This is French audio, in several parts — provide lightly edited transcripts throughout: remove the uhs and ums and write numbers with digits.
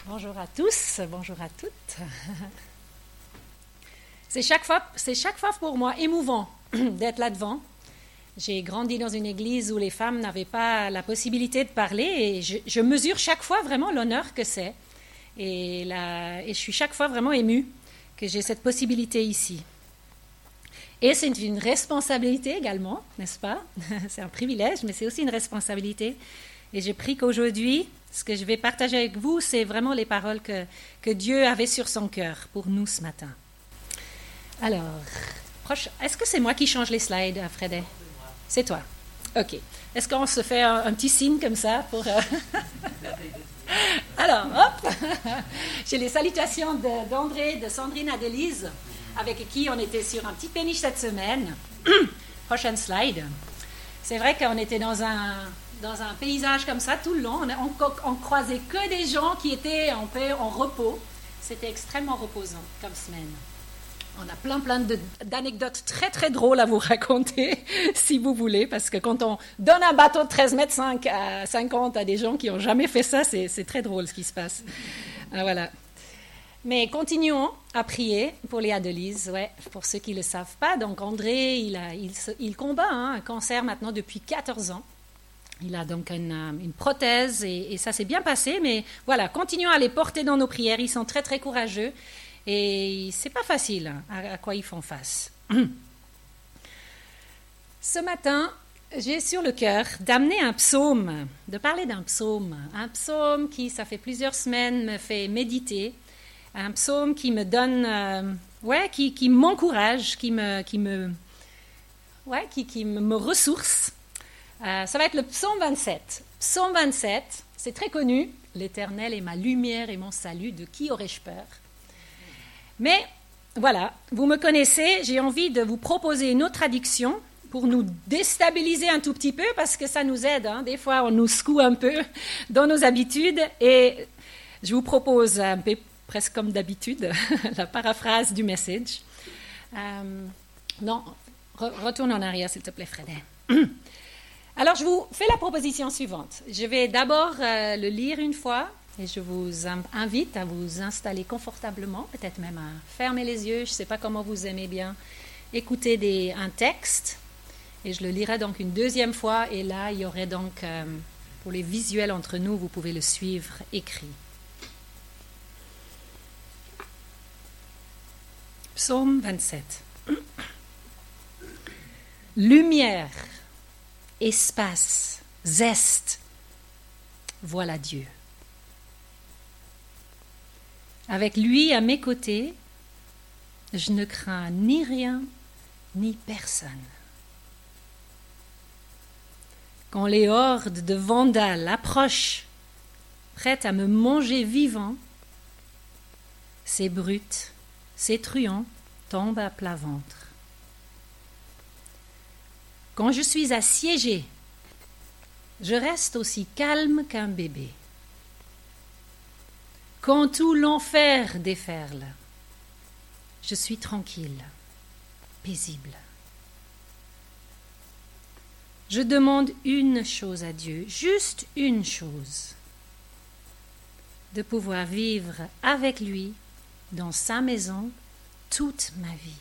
Bonjour à tous, bonjour à toutes. C'est chaque fois pour moi émouvant d'être là devant. J'ai grandi dans une église où les femmes n'avaient pas la possibilité de parler et je mesure chaque fois vraiment l'honneur que c'est. Et je suis chaque fois vraiment émue que j'ai cette possibilité ici. Et c'est une responsabilité également, n'est-ce pas? C'est un privilège, mais c'est aussi une responsabilité. Et je prie qu'aujourd'hui, ce que je vais partager avec vous, c'est vraiment les paroles que Dieu avait sur son cœur pour nous ce matin. Alors, est-ce que c'est moi qui change les slides, Fredé? C'est toi. OK. Est-ce qu'on se fait un petit signe comme ça pour... Alors, hop! J'ai les salutations d'André, de Sandrine, d'Élise, avec qui on était sur un petit péniche cette semaine. Prochaine slide. C'est vrai qu'on était dans un paysage comme ça tout le long. On croisait que des gens qui étaient en repos. C'était extrêmement reposant comme semaine. On a plein d'anecdotes très très drôles à vous raconter, si vous voulez, parce que quand on donne un bateau de 13 mètres 50 à des gens qui n'ont jamais fait ça, c'est très drôle ce qui se passe. Voilà. Mais continuons à prier pour Léa Delise, ouais, pour ceux qui ne le savent pas. Donc André, il combat un cancer maintenant depuis 14 ans. Il a donc une prothèse et ça s'est bien passé, mais voilà, continuons à les porter dans nos prières. Ils sont très très courageux et c'est pas facile à quoi ils font face. Ce matin, j'ai sur le cœur d'amener un psaume, de parler d'un psaume. Un psaume qui, ça fait plusieurs semaines, me fait méditer. Un psaume qui me donne, qui m'encourage, qui me ressource. Ça va être le psaume 27. Psaume 27, c'est très connu. L'Éternel est ma lumière et mon salut, de qui aurais-je peur? Mais voilà, vous me connaissez, j'ai envie de vous proposer une autre traduction pour nous déstabiliser un tout petit peu parce que ça nous aide. Des fois, on nous secoue un peu dans nos habitudes et je vous propose un peu presque comme d'habitude, la paraphrase du message. Retourne en arrière, s'il te plaît, Fredin. Alors, je vous fais la proposition suivante. Je vais d'abord le lire une fois et je vous invite à vous installer confortablement, peut-être même à fermer les yeux. Je ne sais pas comment vous aimez bien écouter un texte. Et je le lirai donc une deuxième fois. Et là, il y aurait donc, pour les visuels entre nous, vous pouvez le suivre écrit. Psaume 27. Lumière, espace, zeste, voilà Dieu. Avec lui à mes côtés, je ne crains ni rien ni personne. Quand les hordes de vandales approchent, prêtes à me manger vivant, ces brutes, ces truands tombent à plat ventre. Quand je suis assiégée, je reste aussi calme qu'un bébé. Quand tout l'enfer déferle, je suis tranquille, paisible. Je demande une chose à Dieu, juste une chose, de pouvoir vivre avec lui dans sa maison toute ma vie.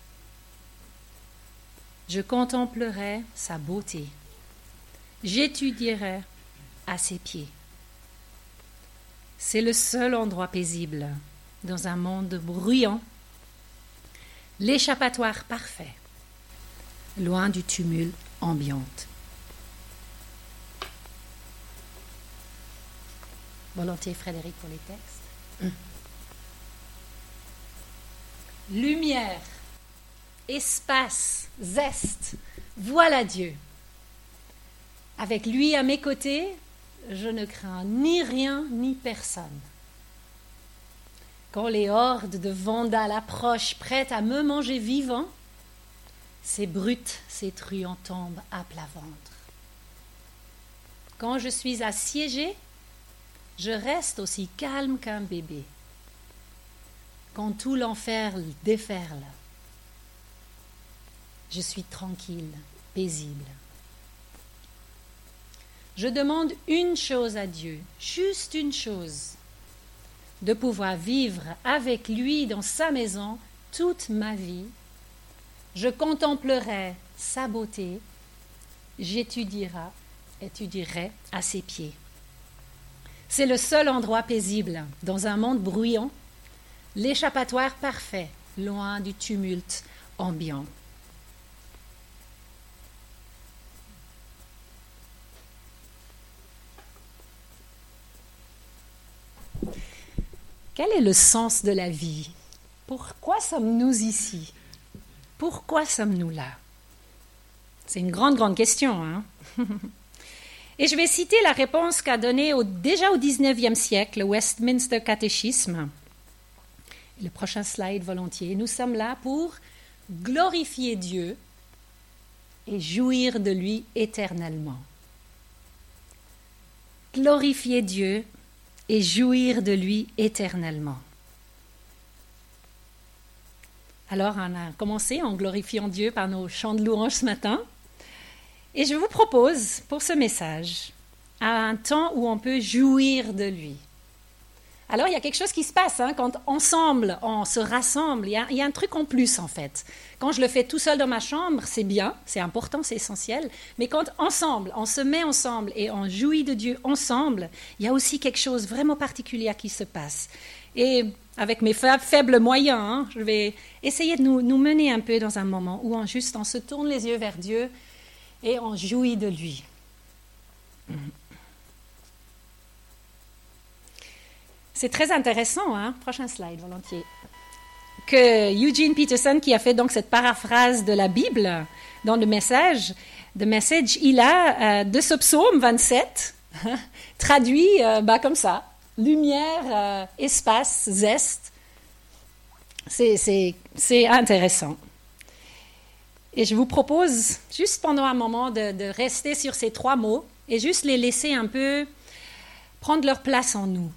Je contemplerai sa beauté, j'étudierai à ses pieds. C'est le seul endroit paisible dans un monde bruyant, l'échappatoire parfait, loin du tumulte ambiante. Volontiers, Frédéric, pour les textes. Lumière, espace, zeste, voilà Dieu. Avec lui à mes côtés, je ne crains ni rien ni personne. Quand les hordes de vandales approchent, prêtes à me manger vivant, ces brutes, ces truands tombent à plat ventre. Quand je suis assiégée, je reste aussi calme qu'un bébé. Quand tout l'enfer déferle, je suis tranquille, paisible. Je demande une chose à Dieu, juste une chose, de pouvoir vivre avec lui dans sa maison toute ma vie. Je contemplerai sa beauté, étudierai à ses pieds. C'est le seul endroit paisible dans un monde bruyant, l'échappatoire parfait, loin du tumulte ambiant. Quel est le sens de la vie? Pourquoi sommes-nous ici? Pourquoi sommes-nous là? C'est une grande question, hein? Et je vais citer la réponse qu'a donnée déjà au XIXe siècle, le Westminster Catéchisme. Le prochain slide volontiers. Nous sommes là pour glorifier Dieu et jouir de lui éternellement. Glorifier Dieu et jouir de lui éternellement. Alors, on a commencé en glorifiant Dieu par nos chants de louange ce matin. Et je vous propose, pour ce message, un temps où on peut jouir de lui. Alors, il y a quelque chose qui se passe, hein, quand ensemble, on se rassemble. Il y a un truc en plus, en fait. Quand je le fais tout seul dans ma chambre, c'est bien, c'est important, c'est essentiel. Mais quand ensemble, on se met ensemble et on jouit de Dieu ensemble, il y a aussi quelque chose vraiment particulier qui se passe. Et avec mes faibles moyens, hein, je vais essayer de nous mener un peu dans un moment où on se tourne les yeux vers Dieu et on jouit de lui. C'est très intéressant, hein? Prochain slide, volontiers. Que Eugene Peterson, qui a fait donc cette paraphrase de la Bible dans le message, il a de ce psaume 27 traduit comme ça, lumière, espace, zeste. C'est intéressant. Et je vous propose, juste pendant un moment, de rester sur ces trois mots et juste les laisser un peu prendre leur place en nous.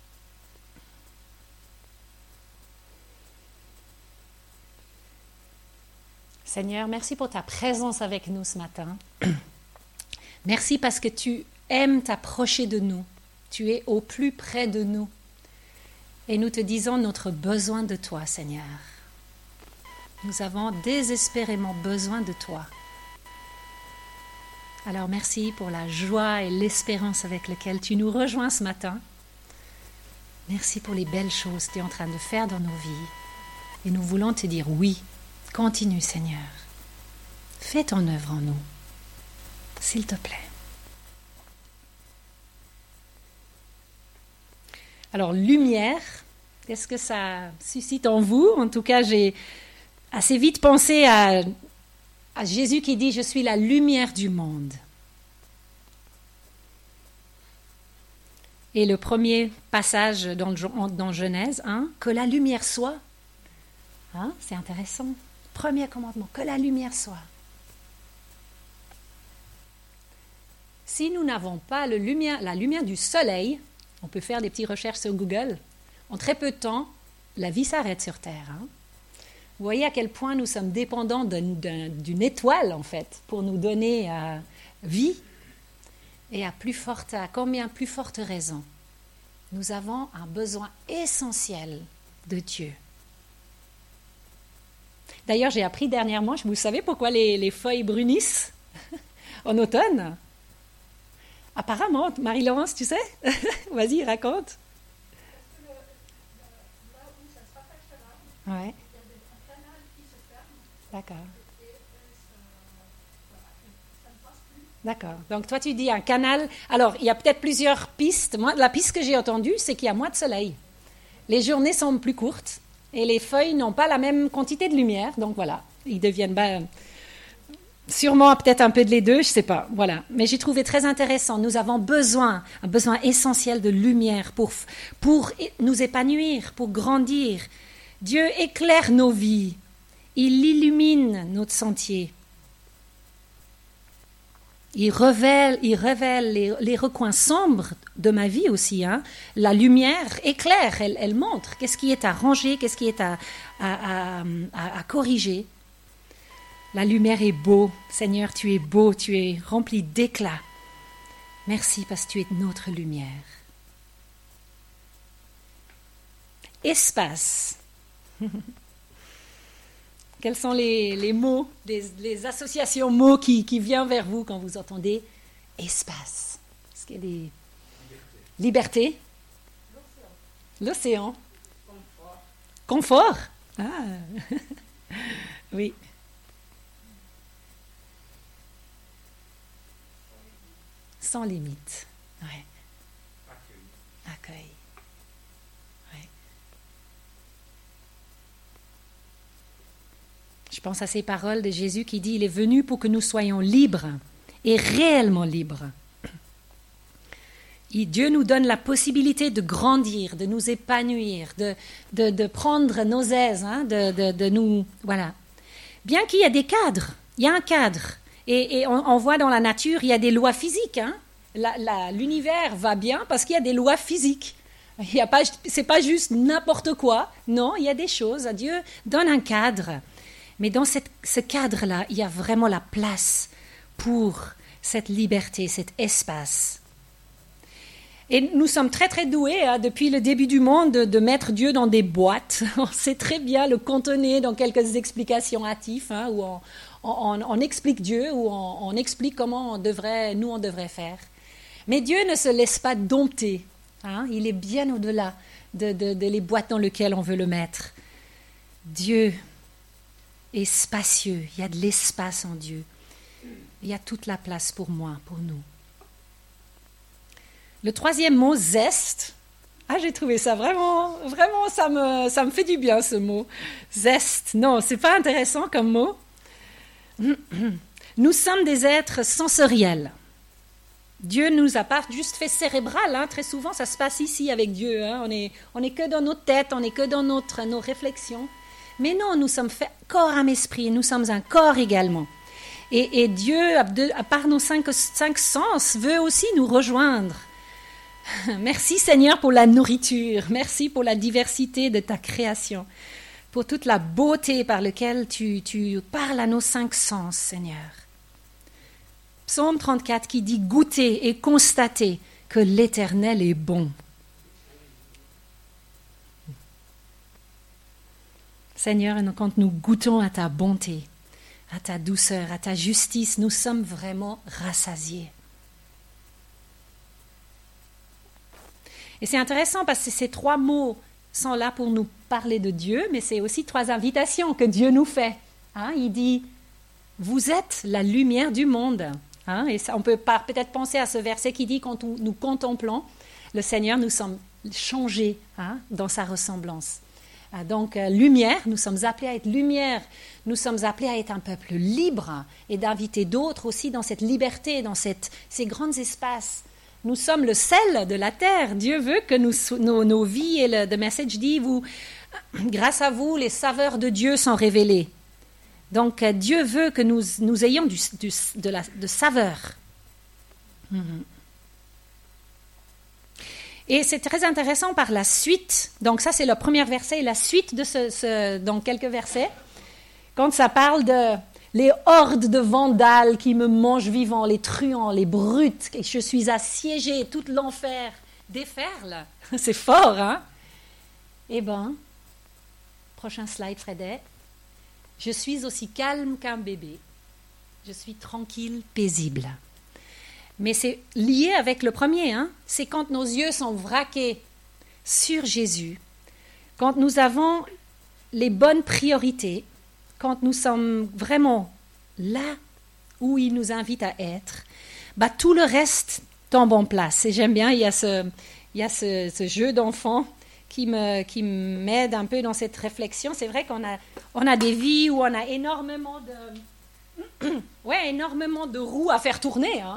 Seigneur, merci pour ta présence avec nous ce matin. Merci parce que tu aimes t'approcher de nous. Tu es au plus près de nous. Et nous te disons notre besoin de toi, Seigneur. Nous avons désespérément besoin de toi. Alors merci pour la joie et l'espérance avec lesquelles tu nous rejoins ce matin. Merci pour les belles choses que tu es en train de faire dans nos vies. Et nous voulons te dire oui. Continue, Seigneur. Fais ton œuvre en nous, s'il te plaît. Alors, lumière, qu'est-ce que ça suscite en vous? En tout cas, j'ai assez vite pensé à Jésus qui dit « Je suis la lumière du monde ». Et le premier passage dans Genèse, que la lumière soit. C'est intéressant. Premier commandement, que la lumière soit. Si nous n'avons pas la lumière du soleil, on peut faire des petites recherches sur Google, en très peu de temps, la vie s'arrête sur Terre. Vous voyez à quel point nous sommes dépendants d'une étoile, en fait, pour nous donner vie. Et à combien plus forte raison, nous avons un besoin essentiel de Dieu. D'ailleurs, j'ai appris dernièrement, vous savez pourquoi les feuilles brunissent en automne? Apparemment, Marie-Laurence, tu sais? Vas-y, raconte. Là où ça se rattache à l'arbre, il y a un canal qui se ferme. D'accord. Et ça ne passe plus. D'accord. Donc, toi, tu dis un canal. Alors, il y a peut-être plusieurs pistes. Moi, la piste que j'ai entendue, c'est qu'il y a moins de soleil. Les journées sont plus courtes. Et les feuilles n'ont pas la même quantité de lumière, donc voilà, ils deviennent sûrement peut-être un peu de les deux, je ne sais pas, voilà. Mais j'ai trouvé très intéressant, nous avons un besoin essentiel de lumière pour nous épanouir, pour grandir. Dieu éclaire nos vies, il illumine notre sentier. Il révèle les recoins sombres de ma vie aussi. La lumière éclaire, elle montre qu'est-ce qui est à ranger, qu'est-ce qui est à corriger. La lumière est beau. Seigneur, tu es beau, tu es rempli d'éclat. Merci parce que tu es notre lumière. Espace. Quels sont les mots, les associations mots qui viennent vers vous quand vous entendez espace? Est-ce qu'il y a des... Liberté. L'océan. Confort. Ah. Oui. Sans limite. Ouais. Accueil. Ouais. Je pense à ces paroles de Jésus qui dit « Il est venu pour que nous soyons libres et réellement libres. » Dieu nous donne la possibilité de grandir, de nous épanouir, de prendre nos aises, hein, de nous... Voilà. Bien qu'il y ait des cadres, il y a un cadre. Et on voit dans la nature, il y a des lois physiques. Hein. L'univers va bien parce qu'il y a des lois physiques. C'est pas juste n'importe quoi. Non, il y a des choses. Dieu donne un cadre. Mais dans ce cadre-là, il y a vraiment la place pour cette liberté, cet espace. Et nous sommes très très doués hein, depuis le début du monde de mettre Dieu dans des boîtes. On sait très bien le contenir dans quelques explications hâtives hein, où on explique Dieu, où on explique comment on devrait faire. Mais Dieu ne se laisse pas dompter. Hein, il est bien au-delà de les boîtes dans lesquelles on veut le mettre. Dieu est spacieux. Il y a de l'espace en Dieu. Il y a toute la place pour moi, pour nous. Le troisième mot, zeste. Ah, j'ai trouvé ça vraiment, ça me fait du bien ce mot. Zeste. Non, c'est pas intéressant comme mot. Nous sommes des êtres sensoriels. Dieu ne nous a pas juste fait cérébral. Hein. Très souvent, ça se passe ici avec Dieu. Hein. On est que dans notre tête, on est que dans nos réflexions. Mais non, nous sommes faits corps, âme, esprit. Nous sommes un corps également. Et Dieu, par nos cinq sens, veut aussi nous rejoindre. Merci Seigneur pour la nourriture, merci pour la diversité de ta création, pour toute la beauté par laquelle tu parles à nos cinq sens, Seigneur. Psaume 34 qui dit « Goûtez et constatez que l'Éternel est bon. » Seigneur, quand nous goûtons à ta bonté, à ta douceur, à ta justice, nous sommes vraiment rassasiés. Et c'est intéressant parce que ces trois mots sont là pour nous parler de Dieu, mais c'est aussi trois invitations que Dieu nous fait. Hein, il dit, vous êtes la lumière du monde. Hein, et ça, on peut peut-être penser à ce verset qui dit, quand nous contemplons le Seigneur, nous sommes changés hein, dans sa ressemblance. Donc, lumière, nous sommes appelés à être lumière, nous sommes appelés à être un peuple libre et d'inviter d'autres aussi dans cette liberté, dans ces grands espaces. Nous sommes le sel de la terre. Dieu veut que nos vies, et le message dit, grâce à vous, les saveurs de Dieu sont révélées. Donc, Dieu veut que nous ayons de saveur. Et c'est très intéressant par la suite. Donc, ça, c'est le premier verset et la suite de dans quelques versets. Quand ça parle de les hordes de vandales qui me mangent vivant, les truands, les brutes, et je suis assiégé, tout l'enfer déferle. C'est fort, hein? Eh bien, prochain slide, Frédéric. Je suis aussi calme qu'un bébé. Je suis tranquille, paisible. Mais c'est lié avec le premier, hein? C'est quand nos yeux sont braqués sur Jésus, quand nous avons les bonnes priorités, quand nous sommes vraiment là où il nous invite à être, tout le reste tombe en place. Et j'aime bien, il y a ce jeu d'enfant qui m'aide un peu dans cette réflexion. C'est vrai qu'on a des vies où on a énormément de roues à faire tourner. Hein.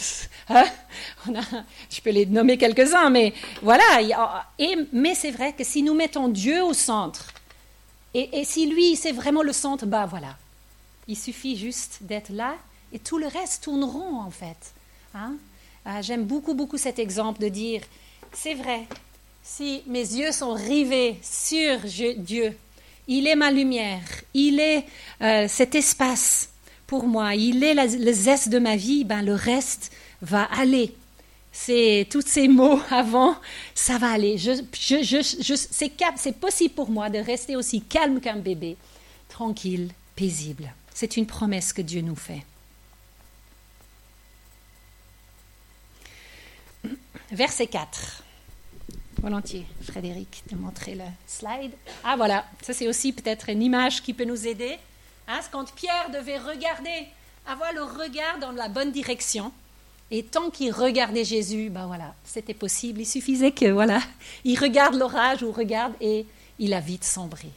Je peux les nommer quelques-uns, mais voilà. Mais c'est vrai que si nous mettons Dieu au centre, et si lui, c'est vraiment le centre, voilà. Il suffit juste d'être là et tout le reste tourneront en fait. Hein? J'aime beaucoup, beaucoup cet exemple de dire, c'est vrai, si mes yeux sont rivés sur Dieu, il est ma lumière, il est cet espace pour moi, il est le zeste de ma vie, le reste va aller c'est tous ces mots avant, ça va aller. C'est possible pour moi de rester aussi calme qu'un bébé, tranquille, paisible. C'est une promesse que Dieu nous fait. Verset 4. Volontiers, Frédéric, de montrer le slide. Ah voilà, ça c'est aussi peut-être une image qui peut nous aider. Hein, quand Pierre devait regarder, avoir le regard dans la bonne direction, et tant qu'il regardait Jésus, ben voilà, c'était possible. Il suffisait que voilà, il regarde l'orage ou regarde et il a vite sombré.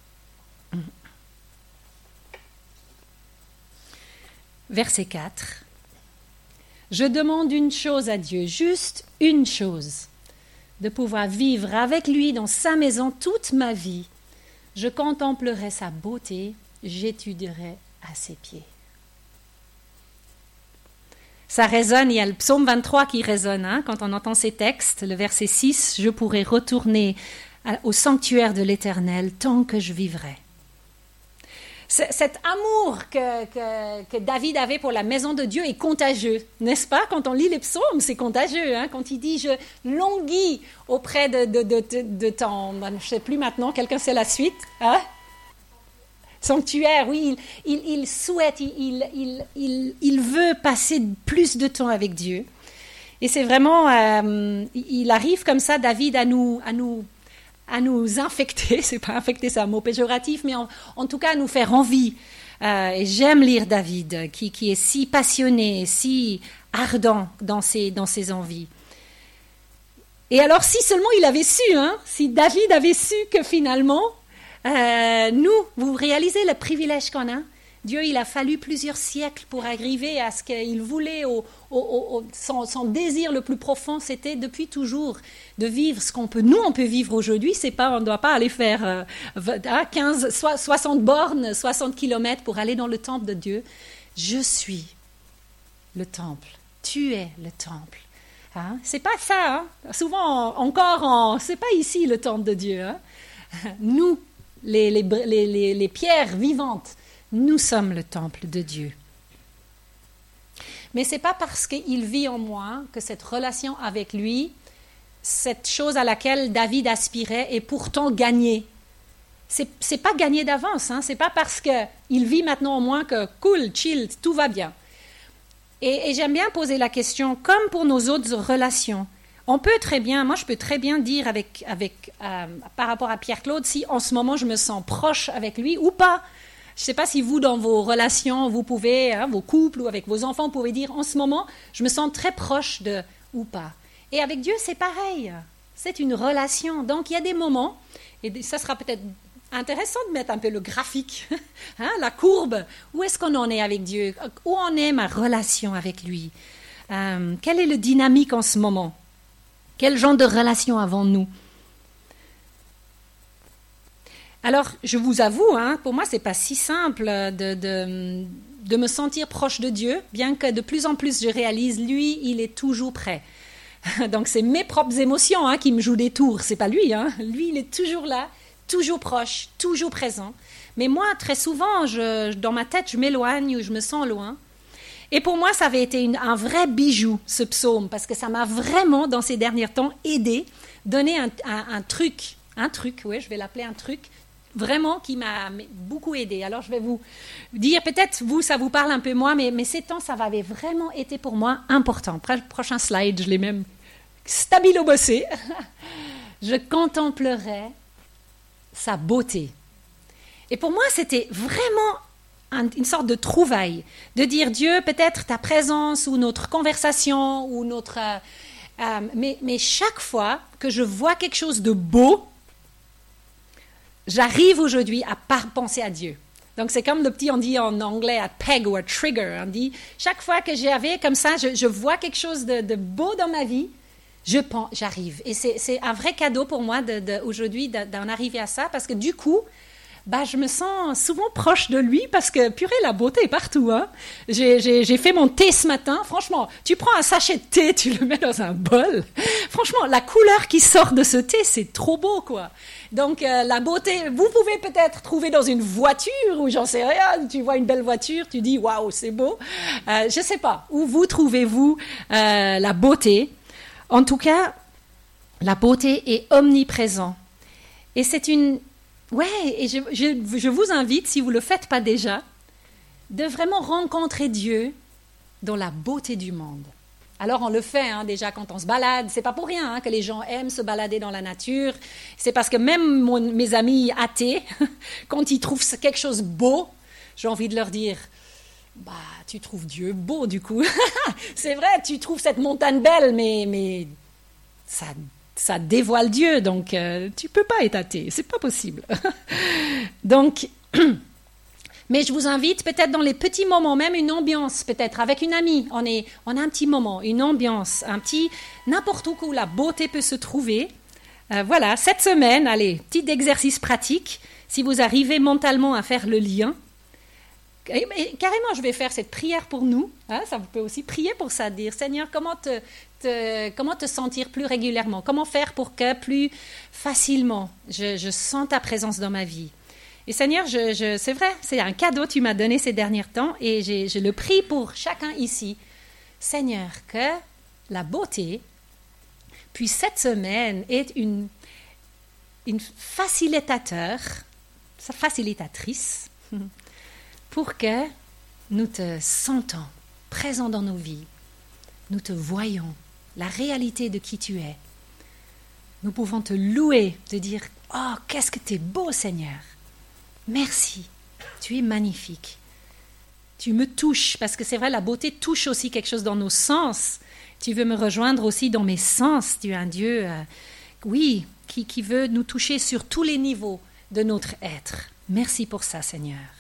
Verset 4. Je demande une chose à Dieu, juste une chose, de pouvoir vivre avec lui dans sa maison toute ma vie. Je contemplerai sa beauté, j'étudierai à ses pieds. Ça résonne, il y a le psaume 23 qui résonne, hein, quand on entend ces textes, le verset 6, « Je pourrai retourner au sanctuaire de l'Éternel tant que je vivrai. » Cet amour que David avait pour la maison de Dieu est contagieux, n'est-ce pas? Quand on lit les psaumes, c'est contagieux. Hein? Quand il dit « Je languis auprès de ton... » Je ne sais plus maintenant, quelqu'un sait la suite, hein? Sanctuaire, oui, il souhaite, il veut passer plus de temps avec Dieu. Et c'est vraiment, il arrive comme ça, David, à nous infecter, c'est pas infecter, c'est un mot péjoratif, mais en tout cas à nous faire envie. Et j'aime lire David, qui est si passionné, si ardent dans ses envies. Et alors, si seulement il avait su, hein, si David avait su que finalement, vous réalisez le privilège qu'on a. Dieu, il a fallu plusieurs siècles pour arriver à ce qu'il voulait, son désir le plus profond, c'était depuis toujours de vivre ce qu'on peut. Nous, on peut vivre aujourd'hui, on ne doit pas aller faire 60 bornes, 60 kilomètres pour aller dans le temple de Dieu. Je suis le temple, tu es le temple. Hein? C'est pas ça, hein? Souvent encore, c'est pas ici le temple de Dieu. Hein? Nous, les pierres vivantes, nous sommes le temple de Dieu. Mais ce n'est pas parce qu'il vit en moi que cette relation avec lui, cette chose à laquelle David aspirait, est pourtant gagnée. C'est pas gagné d'avance, hein? Ce n'est pas parce qu'il vit maintenant en moi que cool, chill, tout va bien. Et j'aime bien poser la question, comme pour nos autres relations, moi je peux très bien dire par rapport à Pierre-Claude, si en ce moment je me sens proche avec lui ou pas. Je ne sais pas si vous, dans vos relations, vous pouvez, hein, vos couples ou avec vos enfants, vous pouvez dire en ce moment, je me sens très proche de ou pas. Et avec Dieu, c'est pareil. C'est une relation. Donc il y a des moments, et ça sera peut-être intéressant de mettre un peu le graphique, hein, la courbe. Où est-ce qu'on en est avec Dieu? Où en est ma relation avec lui? Quelle est la dynamique en ce moment? Quel genre de relation avons-nous? Alors, je vous avoue, hein, pour moi, ce n'est pas si simple de me sentir proche de Dieu, bien que de plus en plus je réalise, lui, il est toujours prêt. Donc, c'est mes propres émotions, hein, qui me jouent des tours, ce n'est pas lui. Hein. Lui, il est toujours là, toujours proche, toujours présent. Mais moi, très souvent, dans ma tête, je m'éloigne ou je me sens loin. Et pour moi, ça avait été un vrai bijou, ce psaume, parce que ça m'a vraiment, dans ces derniers temps, aidé, donné un truc, oui, je vais l'appeler un truc, vraiment qui m'a beaucoup aidé. Alors, je vais vous dire, peut-être vous, ça vous parle un peu moins, mais ces temps, ça avait vraiment été pour moi important. Prochain slide, je l'ai même stabilo-bossé. Je contemplerai sa beauté. Et pour moi, c'était vraiment une sorte de trouvaille, de dire Dieu, peut-être ta présence ou notre conversation ou notre... mais chaque fois que je vois quelque chose de beau, j'arrive aujourd'hui à penser à Dieu. Donc c'est comme on dit en anglais, à peg ou à trigger. On dit, chaque fois que j'avais comme ça, je vois quelque chose de beau dans ma vie, j'arrive. Et c'est un vrai cadeau pour moi aujourd'hui d'en arriver à ça, parce que du coup, je me sens souvent proche de lui parce que, purée, la beauté est partout. Hein. J'ai fait mon thé ce matin. Franchement, tu prends un sachet de thé, tu le mets dans un bol. Franchement, la couleur qui sort de ce thé, c'est trop beau, quoi. Donc, la beauté, vous pouvez peut-être trouver dans une voiture ou j'en sais rien. Tu vois une belle voiture, tu dis, waouh, c'est beau. Je ne sais pas. Où vous trouvez-vous la beauté? En tout cas, la beauté est omniprésente. Et c'est une... Ouais, et je vous invite, si vous ne le faites pas déjà, de vraiment rencontrer Dieu dans la beauté du monde. Alors on le fait déjà quand on se balade, c'est pas pour rien que les gens aiment se balader dans la nature, c'est parce que même mes amis athées, quand ils trouvent quelque chose beau, j'ai envie de leur dire, tu trouves Dieu beau du coup, c'est vrai, tu trouves cette montagne belle, mais ça dévoile Dieu, donc tu peux pas être athée, c'est pas possible. Donc... Mais je vous invite peut-être dans les petits moments, même une ambiance peut-être avec une amie. On a un petit moment, une ambiance, n'importe où la beauté peut se trouver. Voilà, cette semaine, allez, petit exercice pratique. Si vous arrivez mentalement à faire le lien, et carrément, je vais faire cette prière pour nous. Ça vous peut aussi prier pour ça, dire Seigneur, comment te sentir plus régulièrement? Comment faire pour que plus facilement je sens ta présence dans ma vie? Et Seigneur, c'est vrai, c'est un cadeau que tu m'as donné ces derniers temps et je le prie pour chacun ici. Seigneur, que la beauté puisse cette semaine être une facilitatrice pour que nous te sentons présent dans nos vies, nous te voyons, la réalité de qui tu es. Nous pouvons te louer, te dire « Oh, qu'est-ce que tu es beau, Seigneur !» Merci, tu es magnifique. Tu me touches, parce que c'est vrai, la beauté touche aussi quelque chose dans nos sens. Tu veux me rejoindre aussi dans mes sens. Tu es un Dieu, qui veut nous toucher sur tous les niveaux de notre être. Merci pour ça, Seigneur.